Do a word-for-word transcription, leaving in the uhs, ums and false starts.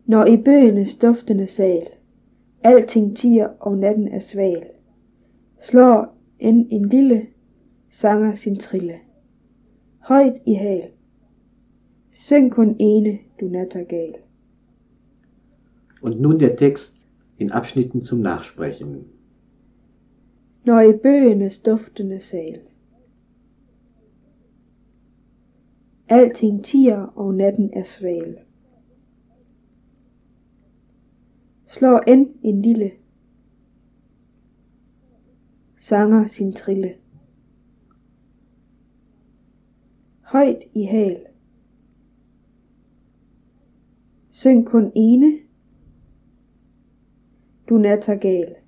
Når i bøgenes duftende sal alting tier og natten er sval, slår end en lille sanger sin trille. Højt i hal, syng kun ene, du Nattergal. Und nun der Text in Abschnitten zum Nachsprechen. Når i bøgenes duftende sal alting tier og natten er sval, slår end en lille sanger sin trille. Højt i hal, syng kun ene, du Nattergal.